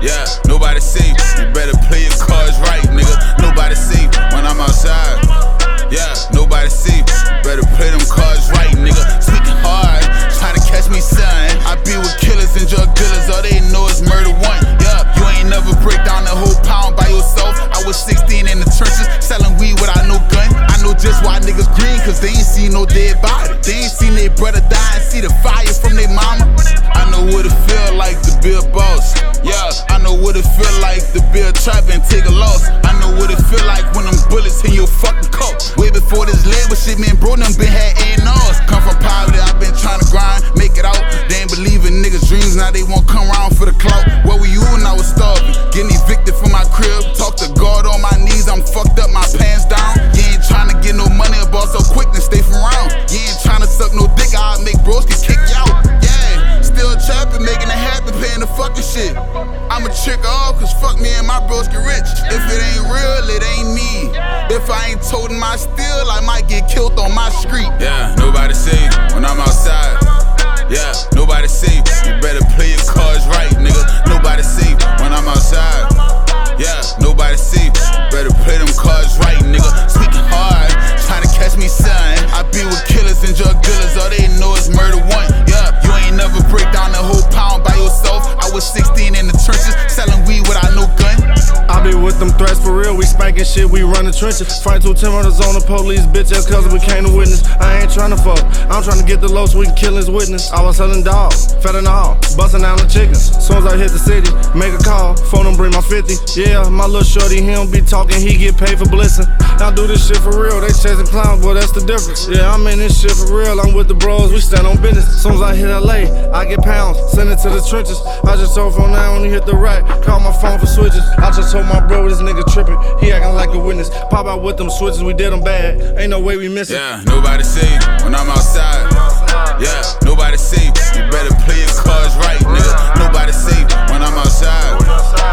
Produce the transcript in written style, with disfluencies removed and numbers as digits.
Yeah, nobody safe. You better play your cards right, nigga. Nobody safe when I'm outside. Yeah, nobody safe. You better play them cards right, nigga. Speaking hard, trying to catch me, son. I be with killers and drug dealers. All they know is murder one. Yeah, you ain't never break down the whole pound by yourself. I was 16 in the trenches, selling weed without no gun. I know just why niggas green, cause they ain't seen no dead body. They ain't seen their brother die and see the fire from their mama. I know what it feel like to be a boss. Yeah, I know what it feel like to be a trap and take a loss. I know what it feel like when them bullets hit your fucking cup. Way before this label shit, man, bro, them been had A&Rs. Come from poverty, I been trying to grind, make it out. They ain't believe in niggas' dreams, now they won't come around for the clout. Where were you when I was starving? Getting evicted from my crib, talk to God on my knees, I'm fucked up, my pants down. You ain't trying to get no money, about so quick, then stay from around. You ain't trying to suck no dick, I'll make bros get kicked you out. Yeah, still trapping, making it happen, paying the fucking shit. I'ma trick off, cause fuck me and my bros get rich. If it ain't real, it ain't me. If I ain't toting my steel, I might get killed on my street. Yeah, nobody safe when I'm outside. Yeah, nobody safe. You better play your cards right, nigga. Nobody safe when I'm outside. Yeah, nobody safe. You better play them cards right, nigga. Speaking hard, trying to catch me, son. I be with killers and drug dealers. All they know is murder one. Yeah, you ain't never break down the whole pound by yourself. I was 16 in the trenches, selling weed without no gun. I be with them threats for real, we spanking shit, we run the trenches. Fight 2 10 runners on the police, bitch ass cousin became a witness. I ain't tryna fuck, I'm tryna get the low so we can kill his witness. I was selling dogs, fed in the hall, busting down the chickens. Soon as I hit the city, make a call, phone them bring my 50. Yeah, my little shorty, he don't be talking, he get paid for blissing. I do this shit for real, they chasing clowns, boy, that's the difference. Yeah, I'm in this shit for real, I'm with the bros, we stand on business. Soon as I hit LA, I get pounds, send it to the trenches. I just told phone now when he hit the rack, call my phone for switches. I just told my bro this nigga tripping, he acting like a witness. Pop out with them switches, we did them bad, ain't no way we miss it. Yeah, nobody safe when I'm outside. Yeah, nobody safe. You better play your cards right, nigga. Nobody safe when I'm outside.